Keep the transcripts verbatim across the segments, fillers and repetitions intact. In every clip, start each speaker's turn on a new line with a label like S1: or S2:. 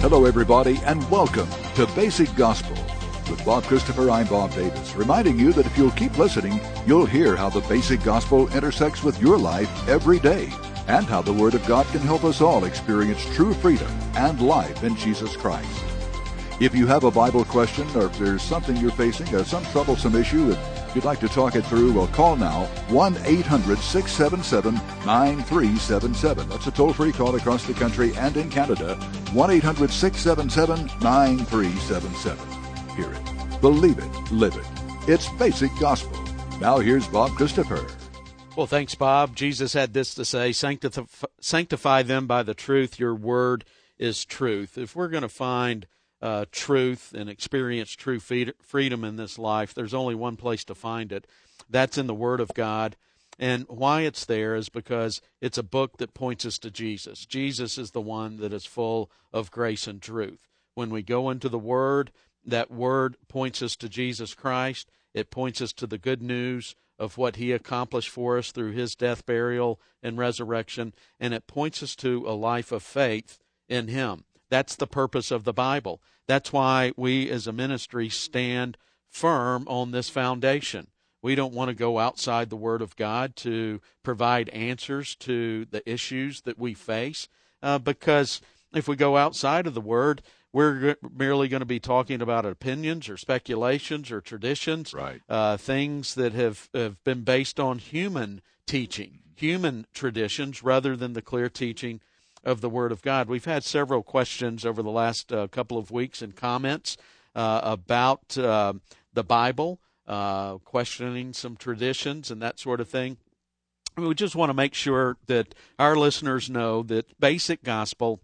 S1: Hello, everybody, and welcome to Basic Gospel. With Bob Christopher, I'm Bob Davis, reminding you that if you'll keep listening, you'll hear how the basic gospel intersects with your life every day, and how the Word of God can help us all experience true freedom and life in Jesus Christ. If you have a Bible question, or if there's something you're facing, or some troublesome issue, if you'd like to talk it through, well, call now, one eight hundred six seven seven nine three seven seven. That's a toll-free call across the country and in Canada, one eight hundred six seven seven nine three seven seven. Hear it, believe it, live it. It's Basic Gospel. Now here's Bob Christopher.
S2: Well, thanks, Bob. Jesus had this to say, Sanctif- sanctify them by the truth. Your word is truth. If we're going to find uh, truth and experience true fe- freedom in this life, there's only one place to find it. That's in the Word of God. And why it's there is because it's a book that points us to Jesus. Jesus is the one that is full of grace and truth. When we go into the Word, that Word points us to Jesus Christ. It points us to the good news of what He accomplished for us through His death, burial, and resurrection. And it points us to a life of faith in Him. That's the purpose of the Bible. That's why we as a ministry stand firm on this foundation. We don't want to go outside the Word of God to provide answers to the issues that we face, uh, because if we go outside of the Word, we're merely going to be talking about opinions or speculations or traditions,
S1: right.
S2: uh, things that have, have been based on human teaching, human traditions, rather than the clear teaching of the Word of God. We've had several questions over the last uh, couple of weeks and comments uh, about uh, the Bible, uh, questioning some traditions and that sort of thing. We just want to make sure that our listeners know that Basic Gospel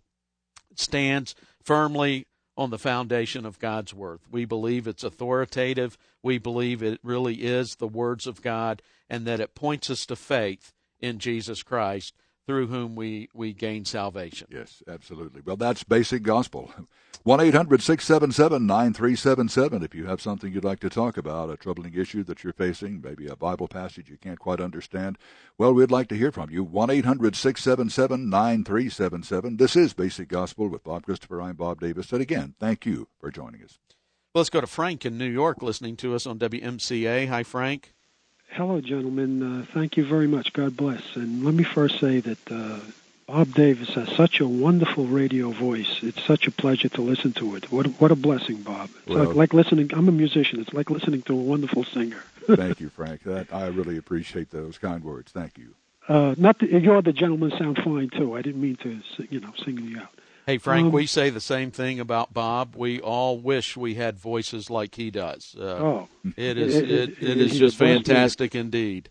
S2: stands firmly on the foundation of God's Word. We believe it's authoritative. We believe it really is the words of God, and that it points us to faith in Jesus Christ, through whom we, we gain salvation.
S1: Yes, absolutely. Well, that's Basic Gospel. one eight hundred six seven seven nine three seven seven if you have something you'd like to talk about, a troubling issue that you're facing, maybe a Bible passage you can't quite understand. Well, we'd like to hear from you. one eight hundred six seven seven nine three seven seven. This is Basic Gospel with Bob Christopher. I'm Bob Davis. And again, thank you for joining us.
S2: Well, let's go to Frank in New York listening to us on W M C A. Hi, Frank.
S3: Hello, gentlemen. Uh, thank you very much. God bless. And let me first say that uh, Bob Davis has such a wonderful radio voice. It's such a pleasure to listen to it. What a, what a blessing, Bob. It's
S1: well,
S3: like, like listening. I'm a musician. It's like listening to a wonderful singer.
S1: Thank you, Frank. That, I really appreciate those kind words. Thank you.
S3: Uh, not that you the gentlemen sound fine too. I didn't mean to, you know, single you out.
S2: Hey, Frank,
S3: um,
S2: we say the same thing about Bob. We all wish we had voices like he does. Uh,
S3: oh,
S2: it is it, it, it, it is
S3: he's
S2: just
S3: a blessed
S2: fantastic indeed.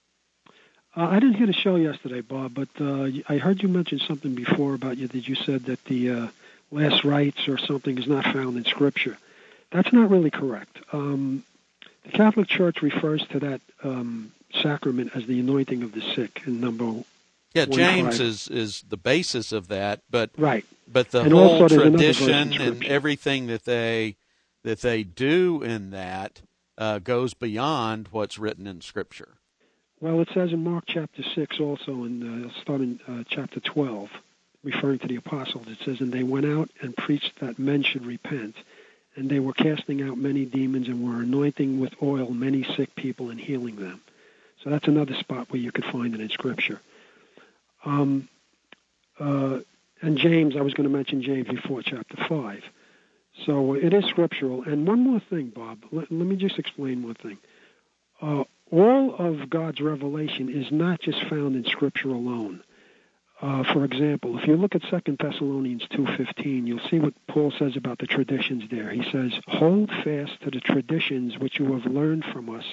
S3: Uh, I didn't hear the show yesterday, Bob, but uh, I heard you mention something before about you that you said that the uh, last rites or something is not found in Scripture. That's not really correct. Um, the Catholic Church refers to that um, sacrament as the anointing of the sick in number
S2: Yeah, James is, is the basis of that, but
S3: right.
S2: but the
S3: and
S2: whole
S3: also
S2: tradition and everything that they that they do in that uh, goes beyond what's written in Scripture.
S3: Well, it says in Mark chapter six also, and uh, start in uh, chapter twelve, referring to the apostles, it says, "And they went out and preached that men should repent, and they were casting out many demons and were anointing with oil many sick people and healing them." So that's another spot where you could find it in Scripture. Um, uh, and James, I was going to mention James before chapter five. So it is scriptural. And one more thing, Bob. Let, let me just explain one thing. Uh, all of God's revelation is not just found in Scripture alone. Uh, for example, if you look at Second Thessalonians two fifteen, you'll see what Paul says about the traditions there. He says, "Hold fast to the traditions which you have learned from us,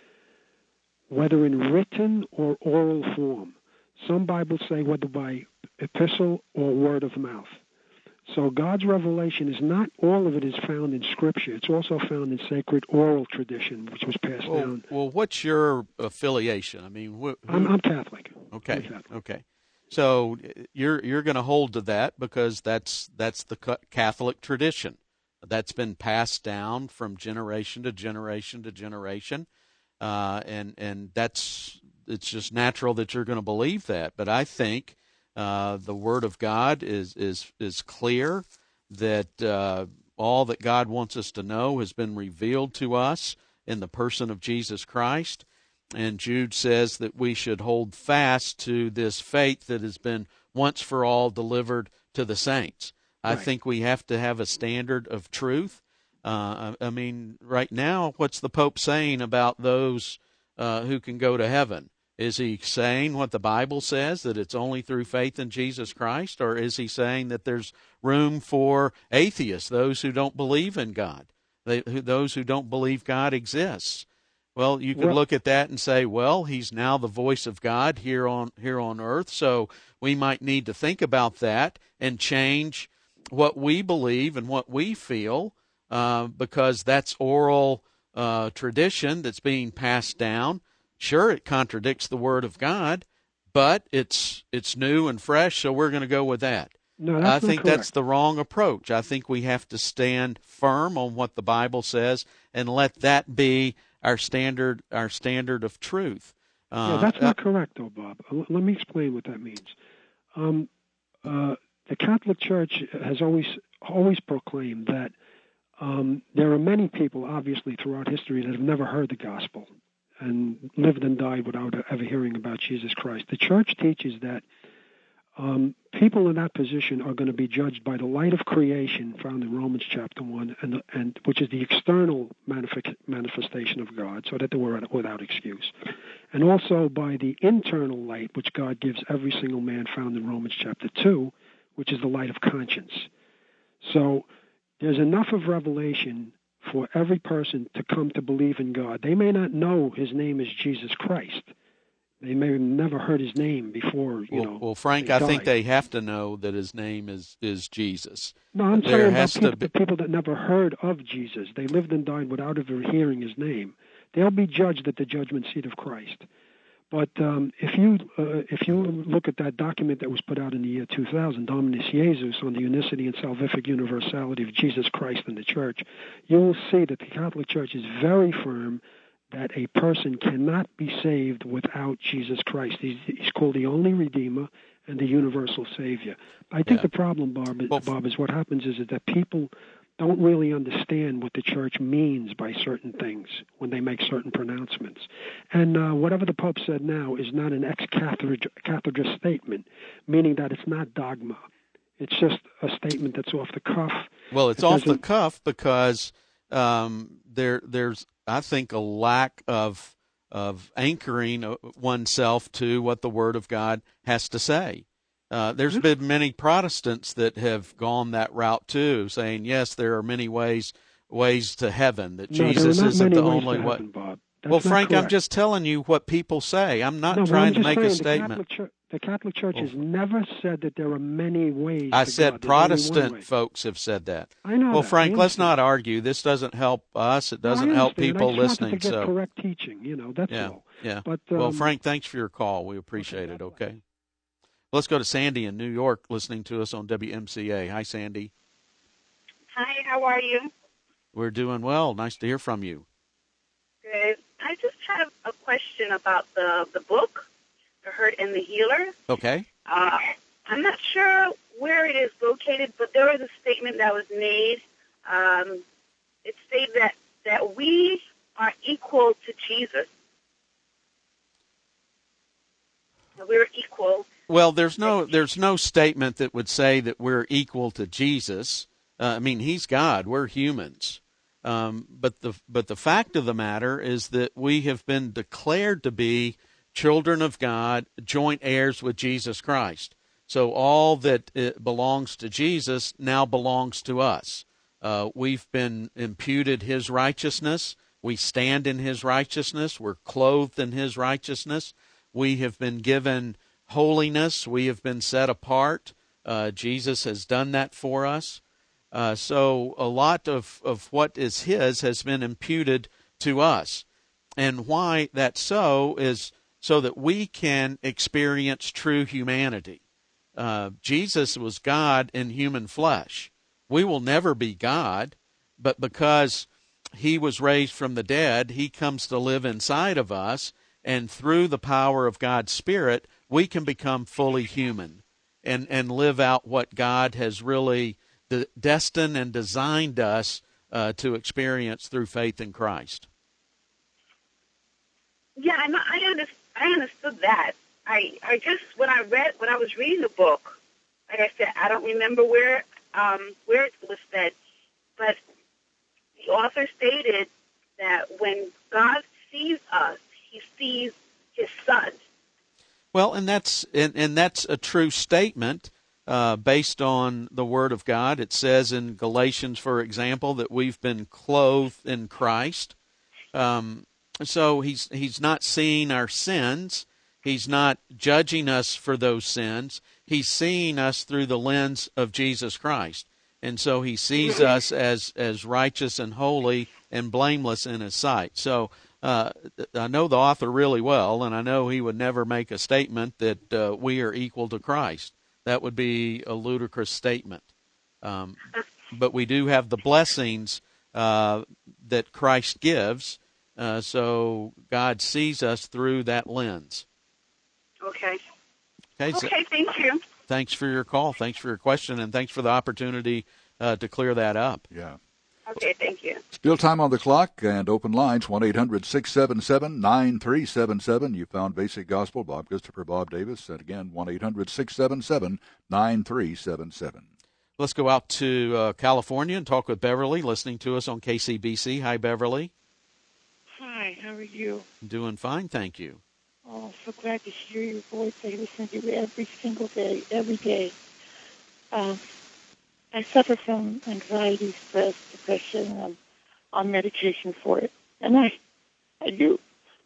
S3: whether in written or oral form." Some Bibles say whether by epistle or word of mouth. So God's revelation is not all of it is found in Scripture. It's also found in sacred oral tradition, which was passed
S2: well,
S3: down.
S2: Well, what's your affiliation? I mean, wh-
S3: I'm, I'm Catholic.
S2: Okay,
S3: I'm Catholic.
S2: okay. So you're you're going to hold to that because that's that's the Catholic tradition that's been passed down from generation to generation to generation, uh, and and that's. It's just natural that you're going to believe that. But I think uh, the Word of God is is is clear that uh, all that God wants us to know has been revealed to us in the person of Jesus Christ. And Jude says that we should hold fast to this faith that has been once for all delivered to the saints. I
S3: Right.
S2: think we have to have a standard of truth. Uh, I mean, right now, what's the Pope saying about those uh, who can go to heaven? Is he saying what the Bible says, that it's only through faith in Jesus Christ, or is he saying that there's room for atheists, those who don't believe in God, they, who, those who don't believe God exists? Well, you could
S3: Well-
S2: look at that and say, well, he's now the voice of God here on here on earth, so we might need to think about that and change what we believe and what we feel, uh, because that's oral uh, tradition that's being passed down. Sure, it contradicts the Word of God, but it's it's new and fresh, so we're going to go with that.
S3: No, that's
S2: I
S3: not
S2: think
S3: correct.
S2: that's the wrong approach. I think we have to stand firm on what the Bible says and let that be our standard our standard of truth. Uh,
S3: Yeah, that's not correct, though, Bob. L- Let me explain what that means. Um, uh, the Catholic Church has always always proclaimed that um, there are many people, obviously, throughout history that have never heard the gospel and lived and died without ever hearing about Jesus Christ. The Church teaches that um, people in that position are going to be judged by the light of creation found in Romans chapter one, and, the, and which is the external manif- manifestation of God, so that they were without excuse, and also by the internal light which God gives every single man found in Romans chapter two, which is the light of conscience. So there's enough of revelation for every person to come to believe in God. They may not know his name is Jesus Christ. They may have never heard his name before, you
S2: well,
S3: know.
S2: well, Frank,
S3: they
S2: I think
S3: died.
S2: they have to know that his name is, is Jesus.
S3: No, I'm
S2: there
S3: talking about
S2: has to
S3: people,
S2: be-
S3: the people that never heard of Jesus. They lived and died without ever hearing his name. They'll be judged at the judgment seat of Christ. But um, if you uh, if you look at that document that was put out in the year two thousand, Dominus Jesus, on the unicity and salvific universality of Jesus Christ and the Church, you will see that the Catholic Church is very firm that a person cannot be saved without Jesus Christ. He's, he's called the only Redeemer and the universal Savior. I think
S2: Yeah.
S3: the problem, Bob,
S2: Well,
S3: Bob, is what happens is, is that people don't really understand what the Church means by certain things when they make certain pronouncements. And uh, whatever the Pope said now is not an ex-cathedra statement, meaning that it's not dogma. It's just a statement that's off the cuff.
S2: Well, it's
S3: It
S2: off the
S3: doesn't-
S2: cuff because um, there, there's, I think, a lack of of anchoring oneself to what the Word of God has to say. Uh, there's
S3: Mhm.
S2: been many Protestants that have gone that route too, saying yes, there are many ways ways to heaven. That
S3: No, there are
S2: Jesus
S3: not
S2: isn't
S3: many
S2: the
S3: ways
S2: only
S3: to
S2: way.
S3: heaven, Bob. That's
S2: Well,
S3: not
S2: Frank, I'm
S3: correct.
S2: just telling you what people say. I'm not
S3: no, well,
S2: trying
S3: I'm
S2: to
S3: just
S2: make
S3: saying
S2: a
S3: the
S2: statement.
S3: Catholic Church, the Catholic Church
S2: Well,
S3: has never said that there are many ways
S2: I
S3: to
S2: said
S3: God. There's only one
S2: Protestant
S3: way.
S2: folks have said that.
S3: I know
S2: Well,
S3: that.
S2: Frank,
S3: I
S2: let's
S3: understand.
S2: not argue. This doesn't help us. It
S3: No, I
S2: doesn't help
S3: understand.
S2: people
S3: I just
S2: listening.
S3: wanted to get
S2: So,
S3: correct teaching, you know, that's
S2: yeah,
S3: all.
S2: yeah.
S3: But,
S2: well,
S3: um,
S2: Frank, thanks for your call. We appreciate
S3: okay,
S2: it.
S3: God bless.
S2: Okay. Let's go to Sandy in New York, listening to us on W M C A. Hi, Sandy.
S4: Hi, how are you?
S2: We're doing well. Nice to hear from you.
S4: Good. I just have a question about the the book, The Hurt and the Healer.
S2: Okay.
S4: Uh, I'm not sure where it is located, but there was a statement that was made. Um, it stated that, that we are equal to Jesus. That we're equal.
S2: Well, there's no there's no statement that would say that we're equal to Jesus. Uh, I mean, he's God. We're humans. Um, but the but the fact of the matter is that we have been declared to be children of God, joint heirs with Jesus Christ. So all that it belongs to Jesus now belongs to us. Uh, we've been imputed his righteousness. We stand in his righteousness. We're clothed in his righteousness. We have been given holiness. We have been set apart. Uh, Jesus has done that for us. Uh, so a lot of, of what is his has been imputed to us. And why that's so is so that we can experience true humanity. Uh, Jesus was God in human flesh. We will never be God, but because he was raised from the dead, he comes to live inside of us, and through the power of God's Spirit, we can become fully human and, and live out what God has really de- destined and designed us uh, to experience through faith in Christ.
S4: Yeah, I, know, I, under, I understood that. I, I just, when I read, when I was reading the book, like I said, I don't remember where, um, where it was said, but the author stated that when God sees us, he sees his son.
S2: Well, and that's and, and that's a true statement uh, based on the Word of God. It says in Galatians, for example, that we've been clothed in Christ. Um, so he's he's not seeing our sins. He's not judging us for those sins. He's seeing us through the lens of Jesus Christ. And so he sees us as, as righteous and holy and blameless in his sight. So uh, I know the author really well, and I know he would never make a statement that uh, we are equal to Christ. That would be a ludicrous statement. Um, but we do have the blessings uh, that Christ gives, uh, so God sees us through that lens.
S4: Okay.
S2: Okay, so
S4: okay, thank you.
S2: Thanks for your call. Thanks for your question, and thanks for the opportunity uh, to clear that up.
S1: Yeah.
S4: Okay, thank you.
S1: Still time on the clock and open lines, one eight hundred six seven seven nine three seven seven. You found Basic Gospel, Bob Christopher, Bob Davis. And again, one eight hundred six seven seven nine three seven seven.
S2: Let's go out to uh, California and talk with Beverly, listening to us on K C B C. Hi, Beverly.
S5: Hi, how are you?
S2: Doing fine, thank you.
S5: Oh, so glad to hear your voice. I listen to you every single day, every day. Um, I suffer from anxiety, stress, depression. I'm on medication for it. And I, I do.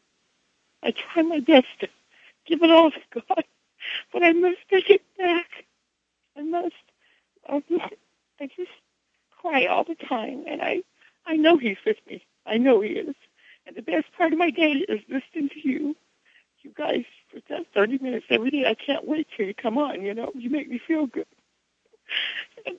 S5: I try my best to give it all to God, but I must take it back. I must. I just, I just cry all the time, and I, I know He's with me. I know He is. And the best part of my day is listening to you. You guys, for that thirty minutes every day, I can't wait till you come on, you know. You make me feel good. And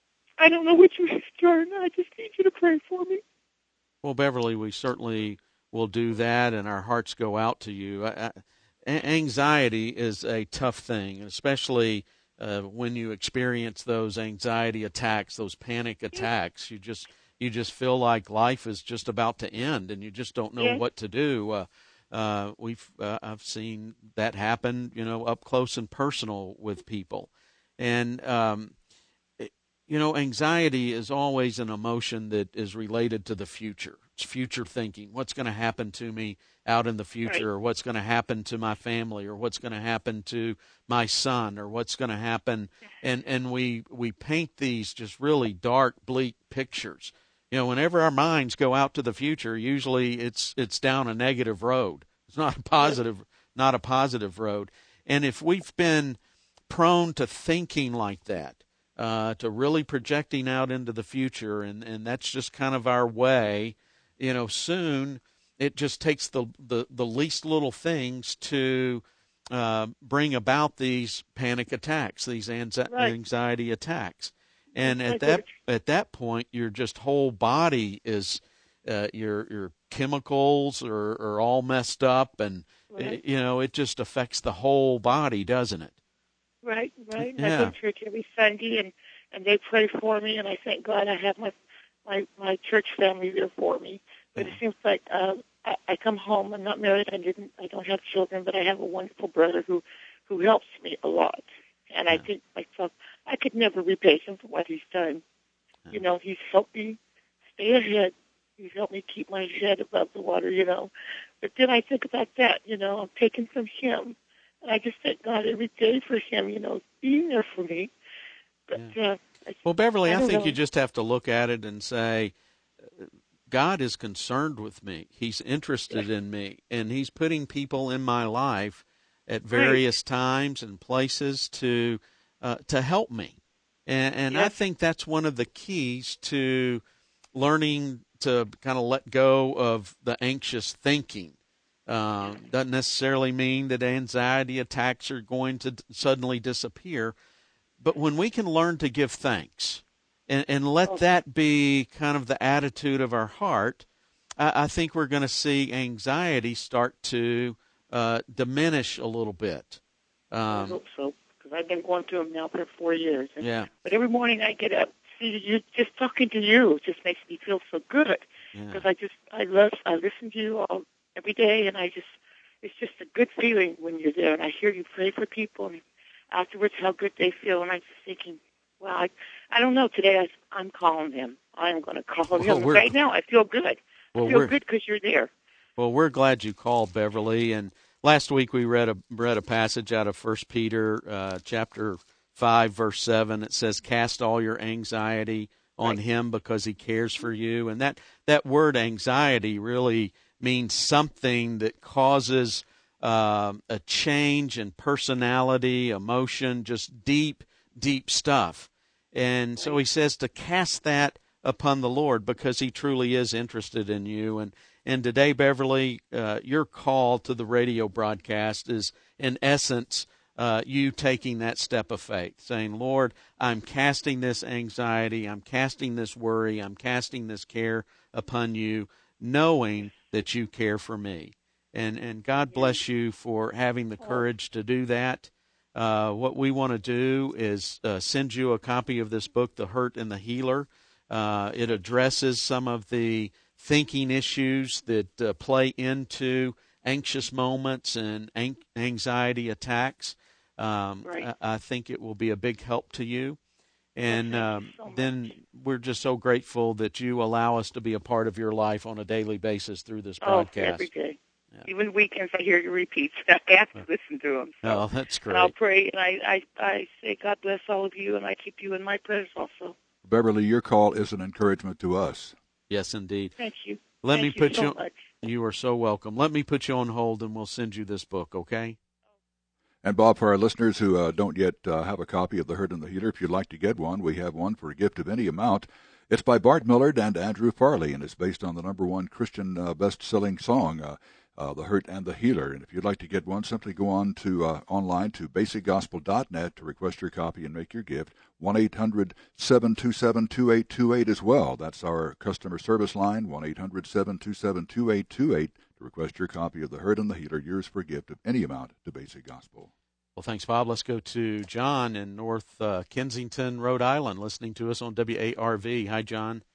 S5: I don't know what you have done. I just need you to pray for me.
S2: Well, Beverly, we certainly will do that, and our hearts go out to you. I, I, anxiety is a tough thing, especially uh, when you experience those anxiety attacks, those panic attacks. You just you just feel like life is just about to end, and you just don't know
S5: yes.
S2: what to do. Uh, Uh, we've uh, I've seen that happen, you know, up close and personal with people, and um, it, you know, anxiety is always an emotion that is related to the future. It's future thinking. What's going to happen to me out in the future,
S5: right.
S2: or what's going to happen to my family, or what's going to happen to my son, or what's going to happen, and and we we paint these just really dark, bleak pictures. You know, whenever our minds go out to the future, usually it's it's down a negative road. It's not a positive, not a positive road. And if we've been prone to thinking like that, uh, to really projecting out into the future, and, and that's just kind of our way, you know, soon it just takes the the, the least little things to uh, bring about these panic attacks, these anxi-
S5: right.
S2: anxiety attacks. And at that at that point, your just whole body is, uh, your your chemicals are, are all messed up, and
S5: right.
S2: it, you know it just affects the whole body, doesn't it?
S5: Right, right.
S2: Yeah.
S5: I go to church every Sunday, and, and they pray for me, and I thank God I have my my, my church family there for me. But
S2: Yeah.
S5: it seems like uh, I, I come home. I'm not married. I didn't. I don't have children, but I have a wonderful brother who who helps me a lot. And
S2: Yeah.
S5: I think myself, I could never repay him for what he's done.
S2: Yeah.
S5: You know, he's helped me stay ahead. He's helped me keep my head above the water, you know. But then I think about that, you know, I'm taken from him. And I just thank God every day for him, you know, being there for me. But,
S2: Yeah.
S5: uh, I,
S2: Well, Beverly, I,
S5: I
S2: think
S5: know.
S2: you just have to look at it and say, God is concerned with me. He's interested
S5: Yes.
S2: in me, and He's putting people in my life at various
S5: right.
S2: times and places to uh, to help me. And, and I
S5: Yes.
S2: think that's one of the keys to learning to kind of let go of the anxious thinking. Um, doesn't necessarily mean that anxiety attacks are going to d- suddenly disappear, but when we can learn to give thanks and, and let
S5: Oh.
S2: that be kind of the attitude of our heart, I, I think we're going to see anxiety start to uh, diminish a little bit.
S5: I
S2: Um,
S5: hope so, because I've been going through them now for four years. And,
S2: yeah.
S5: But every morning I get up see you just talking to you just makes me feel so good because yeah. I just I love I listen to you all every day, and I just it's just a good feeling when you're there, and I hear you pray for people, and afterwards how good they feel, and I'm just thinking, well, I I don't know today I I'm calling him. I'm going to call
S2: well,
S5: him right now. I feel good.
S2: Well,
S5: I feel good because you're there.
S2: Well, we're glad you called, Beverly. And last week we read a read a passage out of First Peter uh, chapter five, verse seven. It says, "Cast all your anxiety on right. Him because He cares for you." And that that word anxiety really means something that causes uh, a change in personality, emotion, just deep, deep stuff. And so he says to cast that upon the Lord because He truly is interested in you. And And today, Beverly, uh, your call to the radio broadcast is, in essence, uh, you taking that step of faith, saying, Lord, I'm casting this anxiety, I'm casting this worry, I'm casting this care upon you, knowing that you care for me. And and God bless you for having the courage to do that. Uh, what we want to do is uh, send you a copy of this book, The Hurt and the Healer. Uh, it addresses some of the thinking issues that uh, play into anxious moments and an- anxiety attacks. Um,
S5: right.
S2: I-, I think it will be a big help to you. And um, so then we're just so grateful that you allow us to be a part of your life on a daily basis through this broadcast.
S5: Oh, every day. Yeah. Even weekends I hear your repeats. I have to listen to them. So.
S2: Oh, that's great.
S5: And I'll pray, and I, I, I say God bless all of you, and I keep you in my prayers also.
S1: Beverly, your call is an encouragement to us.
S2: Yes, indeed.
S5: Thank you.
S2: Let
S5: Thank
S2: me put
S5: you
S2: you.
S5: So much.
S2: You are so welcome. Let me put you on hold, and we'll send you this book. Okay.
S1: And Bob, for our listeners who uh, don't yet uh, have a copy of The Hurt and the Healer, if you'd like to get one, we have one for a gift of any amount. It's by Bart Millard and Andrew Farley, and it's based on the number one Christian uh, best-selling song, uh, uh, The Hurt and the Healer. And if you'd like to get one, simply go on to uh, online to basic gospel dot net to request your copy and make your gift. one eight hundred seven two seven two eight two eight as well. That's our customer service line, one eight hundred seven two seven two eight two eight, to request your copy of The Hurt and the Healer, yours for a gift of any amount to Basic Gospel.
S2: Well, thanks, Bob. Let's go to John in North uh, Kensington, Rhode Island, listening to us on W A R V. Hi, John.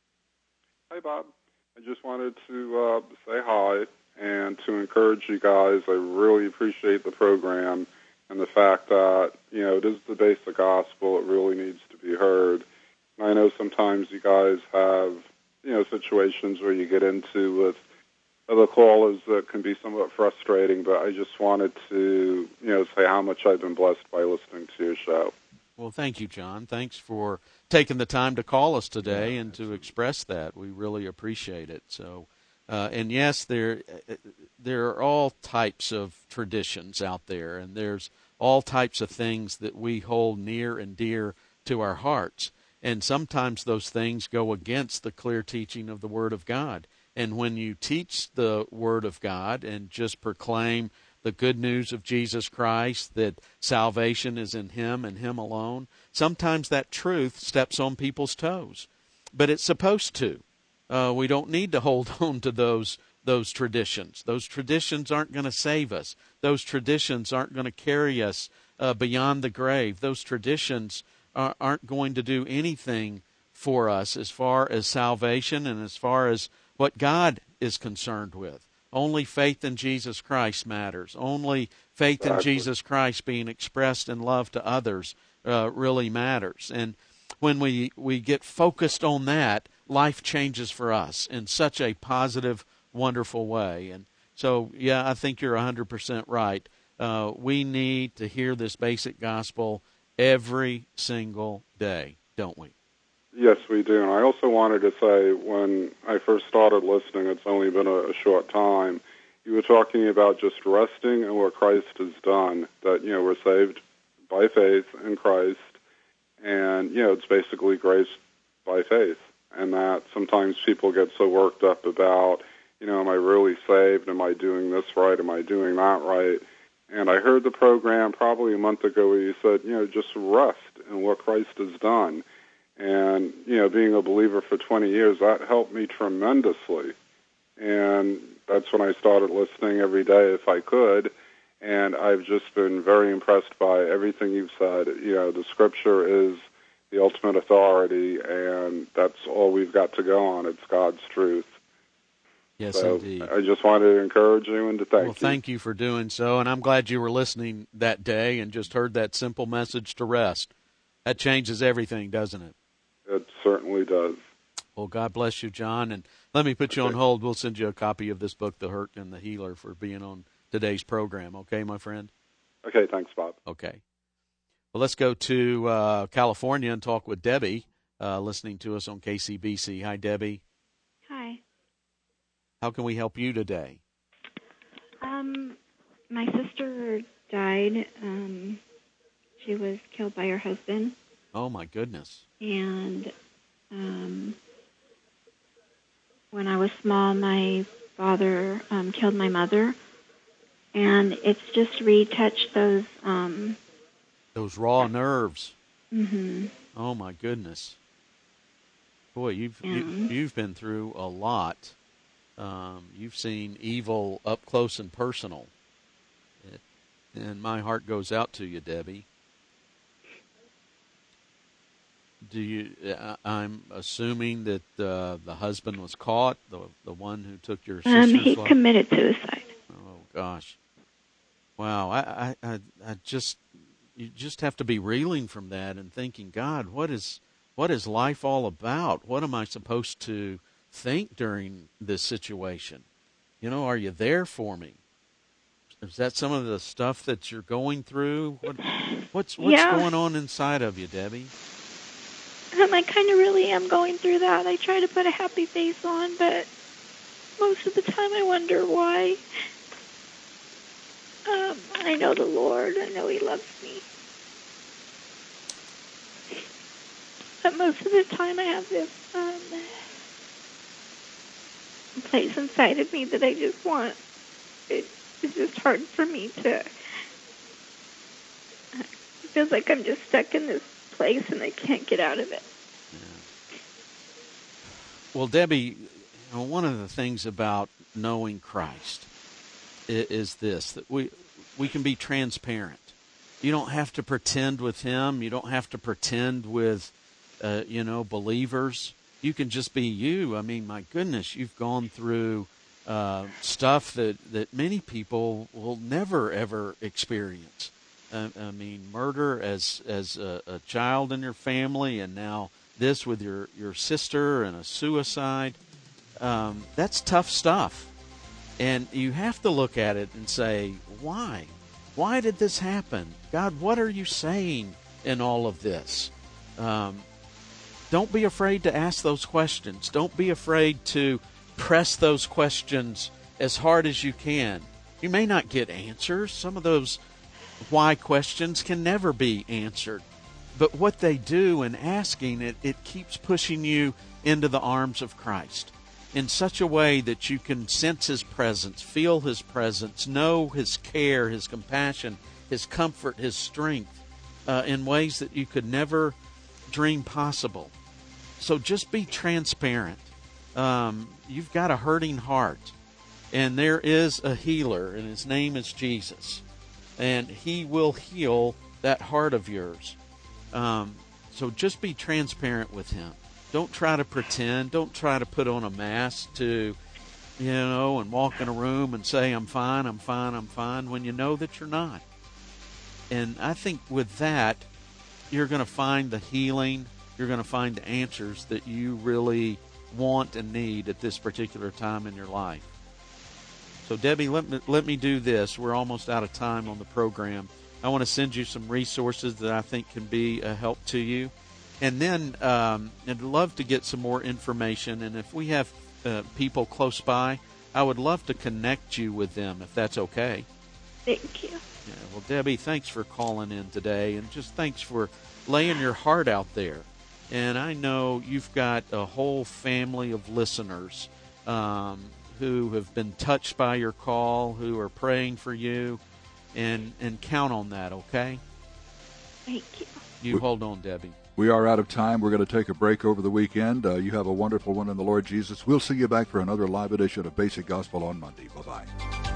S6: Hi, Bob. I just wanted to uh, say hi and to encourage you guys. I really appreciate the program and the fact that, you know, it is the basic gospel. It really needs to be heard. And I know sometimes you guys have, you know, situations where you get into with other callers that can be somewhat frustrating, but I just wanted to, you know, say how much I've been blessed by listening to your show.
S2: Well, thank you, John. Thanks for taking the time to call us today and to express that. We really appreciate it. So, uh, and yes, there there are all types of traditions out there, and there's all types of things that we hold near and dear to our hearts. And sometimes those things go against the clear teaching of the Word of God. And when you teach the Word of God and just proclaim the good news of Jesus Christ, that salvation is in Him and Him alone, sometimes that truth steps on people's toes. But it's supposed to. Uh, we don't need to hold on to those those traditions. Those traditions aren't going to save us. Those traditions aren't going to carry us uh, beyond the grave. Those traditions are, aren't going to do anything for us as far as salvation and as far as what God is concerned with. Only faith in Jesus Christ matters. Only faith in Jesus Christ being expressed in love to others uh, really matters. And when we, we get focused on that, life changes for us in such a positive, wonderful way. And so, yeah, I think you're one hundred percent right. Uh, we need to hear this basic gospel every single day, don't we?
S6: Yes, we do. And I also wanted to say, when I first started listening, it's only been a, a short time, you were talking about just resting in what Christ has done, that, you know, we're saved by faith in Christ, and, you know, it's basically grace by faith, and that sometimes people get so worked up about, you know, am I really saved? Am I doing this right? Am I doing that right? And I heard the program probably a month ago where you said, you know, just rest in what Christ has done. And, you know, being a believer for twenty years, that helped me tremendously. And that's when I started listening every day if I could. And I've just been very impressed by everything you've said. You know, the Scripture is the ultimate authority, and that's all we've got to go on. It's God's truth.
S2: Yes,
S6: so
S2: indeed.
S6: I just wanted to encourage you and to thank
S2: well,
S6: you.
S2: Well, thank you for doing so, and I'm glad you were listening that day and just heard that simple message to rest. That changes everything, doesn't it?
S6: It certainly does.
S2: Well, God bless you, John, and let me put you
S6: okay.
S2: on hold. We'll send you a copy of this book, The Hurt and the Healer, for being on today's program. Okay, my friend?
S6: Okay, thanks, Bob.
S2: Okay. Well, let's go to uh, California and talk with Debbie, uh, listening to us on K C B C. Hi, Debbie.
S7: Hi.
S2: How can we help you today?
S7: Um, my sister died. Um, she was killed by her husband.
S2: Oh, my goodness.
S7: And um, when I was small, my father um, killed my mother. And it's just retouched those... Um,
S2: those raw nerves.
S7: Mm-hmm.
S2: Oh, my goodness. Boy, you've
S7: yeah.
S2: you, you've been through a lot. Um, you've seen evil up close and personal. It, and my heart goes out to you, Debbie. Do you? Uh, I'm assuming that uh, the husband was caught, the the one who took your sister's
S7: um, he
S2: life?
S7: committed suicide.
S2: Oh gosh! Wow, I, I, I, I just you just have to be reeling from that and thinking, God, what is what is life all about? What am I supposed to think during this situation? You know, are you there for me? Is that some of the stuff that you're going through? What, what's what's
S7: yeah.
S2: going on inside of you, Debbie?
S7: Um, I kind of really am going through that. I try to put a happy face on, but most of the time I wonder why. Um, I know the Lord. I know He loves me. But most of the time I have this um, place inside of me that I just want. It, it's just hard for me to... It feels like I'm just stuck in this place and I can't get out of it.
S2: Yeah. Well, Debbie, you know, one of the things about knowing Christ is, is this, that we we can be transparent. You don't have to pretend with Him. You don't have to pretend with, uh, you know, believers. You can just be you. I mean, my goodness, you've gone through uh, stuff that, that many people will never, ever experience. I, I mean, murder as as a, a child in your family, and now this with your, your sister and a suicide. Um, that's tough stuff. And you have to look at it and say, why? Why did this happen? God, what are you saying in all of this? Um, don't be afraid to ask those questions. Don't be afraid to press those questions as hard as you can. You may not get answers. Some of those why questions can never be answered. But what they do in asking it, it keeps pushing you into the arms of Christ in such a way that you can sense His presence, feel His presence, know His care, His compassion, His comfort, His strength uh, in ways that you could never dream possible. So just be transparent. Um, you've got a hurting heart, and there is a healer, and His name is Jesus. And He will heal that heart of yours. Um, so just be transparent with Him. Don't try to pretend. Don't try to put on a mask to, you know, and walk in a room and say, I'm fine, I'm fine, I'm fine, when you know that you're not. And I think with that, you're going to find the healing, you're going to find the answers that you really want and need at this particular time in your life. So, Debbie, let me, let me do this. We're almost out of time on the program. I want to send you some resources that I think can be a help to you. And then um, I'd love to get some more information. And if we have uh, people close by, I would love to connect you with them, if that's okay.
S7: Thank you.
S2: Yeah, well, Debbie, thanks for calling in today. And just thanks for laying your heart out there. And I know you've got a whole family of listeners um, who have been touched by your call, who are praying for you, and, and count on that, okay?
S7: Thank you.
S2: You we, hold on, Debbie.
S1: We are out of time. We're going to take a break over the weekend. Uh, you have a wonderful one in the Lord Jesus. We'll see you back for another live edition of Basic Gospel on Monday. Bye-bye.